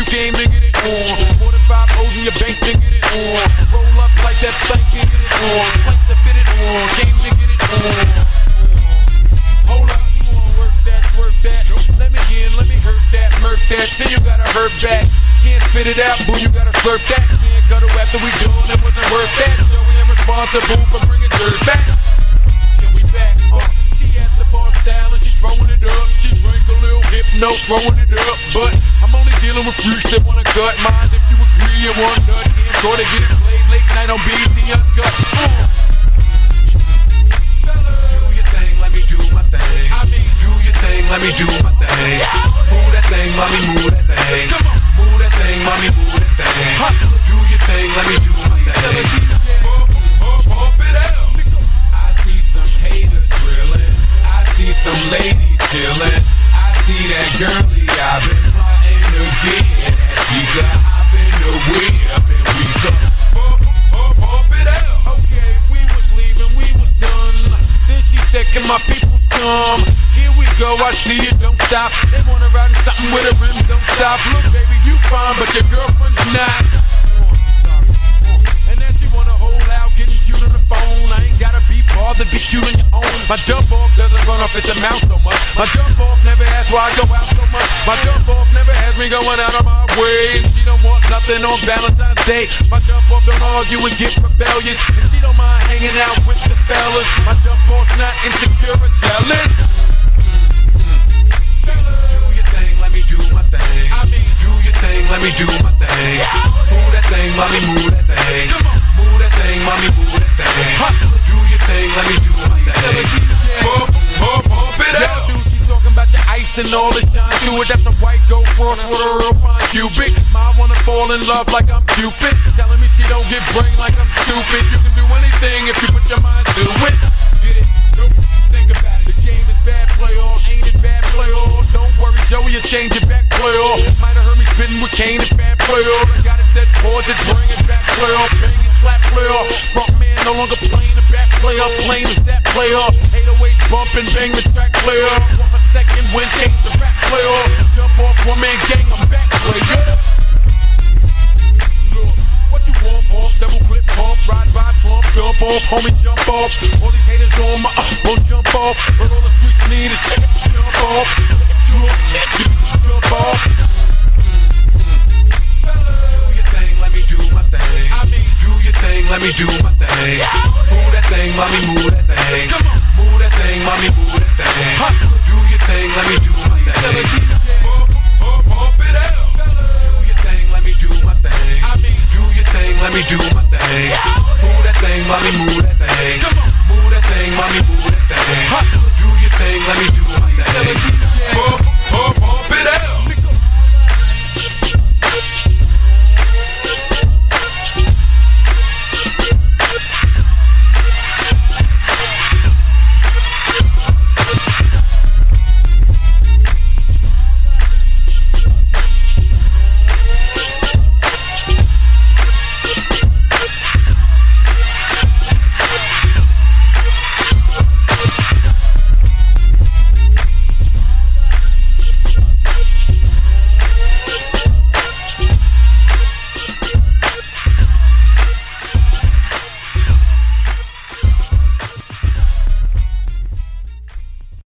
you game, then get it on. More than 5 O's in your bank, then get it on. Roll up like that plank, then get it on. Plank to fit it on, game, then get it on. Hold up, you wanna work that, work that. Let me in, let me hurt that, murk that. Till you gotta hurt back. Can't spit it out, boo, you gotta slurp that. Can't cuddle after we doing it, wasn't worth that. So we ain't responsible for bringing dirt back. Can we back up? She has the bar style and she throwing it up. She drank a little hypno, throwing it up. But I'm only dealing with freaks that wanna cut mine. If you agree and want nut, can't try to get it played late night on BET Uncut. Do your thing, let me do my thing. I mean, do your thing, let me do my thing. Move that thing, mommy, move that thing. Move that thing, mommy, move that thing. Do your thing, let me do my thing. Pump it out. I see some haters drilling. I see some ladies chilling. I see that girlie I've been plotting to get. She got hop in the whip and we go pump it out. Okay, we was leaving, we was done. Then she said, can my peoples come? Here we go, I see it, don't stop. They wanna ride in something with a rim, don't stop. Look, baby, you fine, but your girlfriend's not. And then she wanna hold out, getting cute on the phone. I ain't gotta be bothered, be cute on your own. My jump off doesn't run off at the mouth so much. My jump off never asks why I go out so much. My jump off never has me going out of my way. She don't want nothing on Valentine's Day. My jump off don't argue and get rebellious. And she don't mind hanging out with the fellas. My jump off's not insecure or jealous. Do your thing, let me do my thing. I mean, do your thing, let me do my thing. Move that thing, mommy, move that thing. Move that thing, mommy, move that thing. Do your thing, let me do my thing. Pump it out. Dudes keep talking about your ice and all the shine to it. That's a white gold cross with a real fine cubic. Mine wanna fall in love like I'm Cupid. Telling me she don't get brain like I'm stupid. You can do anything if you put your mind to it. Get it? Nope. Think about it. The game is bad, play on. Ain't it bad, play on? Don't worry, Joey, you change it back, play on. Might have heard me spitting with Kane, it's bad, play on. I got it set chords, it's bring it back, play on. Bang and clap, play on. Front man no longer playing the back, play on. Plain as that, play on. 808 bump and bang the track, play on. Want my second win, change the rap, play on. Jump off, one man gang, I'm back, play on. Look, what you want, pump, double clip, pump, ride by, slump, jump off, homie, jump off. All these haters on my won't jump off. But all the streets need is jump off. Jump off. Do your thing, let me do my thing. I mean, do your thing, let me do my thing. Move that thing, mommy, move